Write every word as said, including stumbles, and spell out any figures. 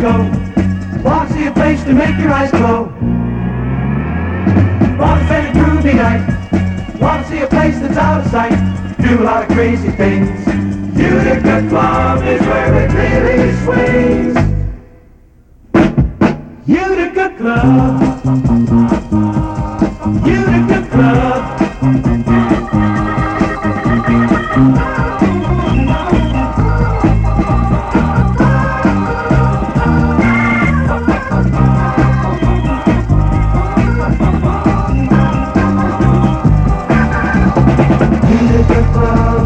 go. Want to see a place to make your eyes glow. Want to spend a groovy night. Want to see a place that's out of sight. Do a lot of crazy things. Utica Club is where it really swings. Utica Club. Utica Club. Utica Club.